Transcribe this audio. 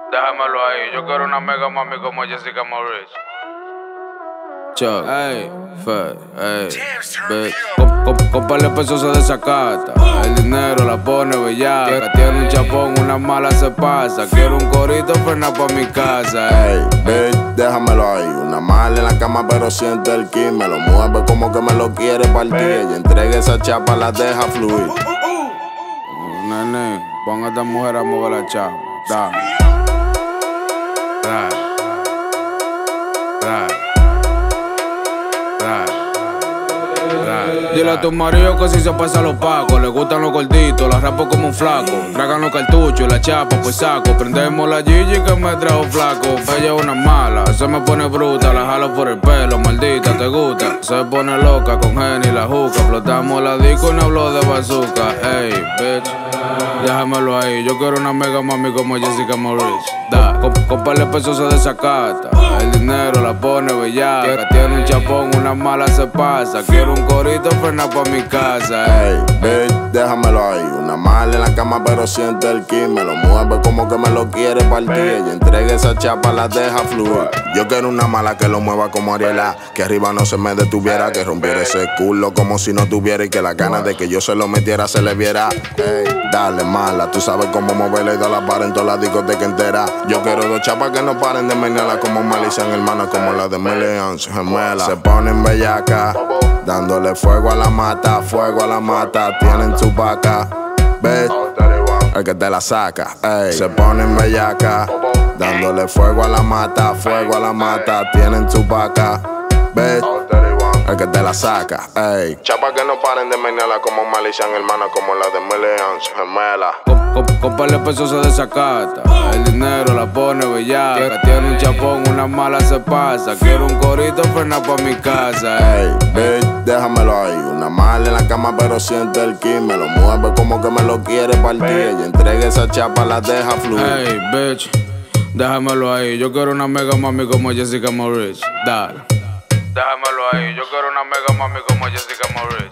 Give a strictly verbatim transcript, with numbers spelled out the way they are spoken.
Déjamelo ahí, yo quiero una mega mami como Jessica Morris. Chuck, ey, Fed, ey, bitch. Cómpale pesos se desacata. El dinero la pone bellaca. Tiene un chapón, una mala se pasa. Quiero un corito, frena pa' mi casa. Ey, bitch, déjamelo ahí. Una mala en la cama, pero siente el ki. Me lo mueve como que me lo quiere partir. Y entrega esa chapa, la deja fluir. Nene, pon a esta mujer a mover la chapa. Dame. Dale. Dale. Dile a tu marido que si se pasa los pacos. Le gustan los gorditos, la rapo como un flaco. Tragan los cartuchos y la chapa pues saco. Prendemos la Gigi que me trajo flaco. Ella es una mala, se me pone bruta. La jalo por el pelo, maldita, te gusta. Se pone loca con Jenny y la juca. Explotamos la disco y no hablo de bazooka. Ey, bitch, déjamelo ahí. Yo quiero una mega mami como Jessica Morris. Da, cómpale pesos se desacata. El dinero la pone bellaca. Tiene un chapón, una mala se pasa. Quiero un corito, frena pa' mi casa. Ey, bitch, déjamelo ahí. Una mala en la cama, pero siente el ki. Me lo mueve como que me lo quiere partir. Y entrega esa chapa, la deja fluir. Yo quiero una mala que lo mueva como Ariela. Que arriba no se me detuviera. Que rompiera ese culo como si no tuviera. Y que las ganas de que yo se lo metiera se le viera. Ey, dale mala, tú sabes cómo moverla y dar la para en todas las discotecas enteras. Yo quiero dos chapas que no paren de menearla como Malician, hermanas como la de Millions, gemelas. Se ponen bellaca, dándole fuego a la mata, fuego a la mata. Tienen tu vaca, bitch, el que te la saca. Ey, se ponen bellaca, dándole fuego a la mata, fuego a la mata. Tienen tu vaca, bitch, el que te la saca. Ey, chapas que no paren de menearla como Malician, hermanas como la de Millions, gemelas. Cómpale pesos se desacata. El dinero la pone bellaca. Tiene un chapón, una mala se pasa. Quiero un corito, frena pa' mi casa. Ey, bitch, déjamelo ahí. Una mala en la cama, pero siente el ki. Me lo mueve como que me lo quiere partir. Y entrega esa chapa, la deja fluir. Ey, bitch, déjamelo ahí. Yo quiero una mega mami como Jessica Morris. Dale. Déjamelo ahí. Yo quiero una mega mami como Jessica Morris.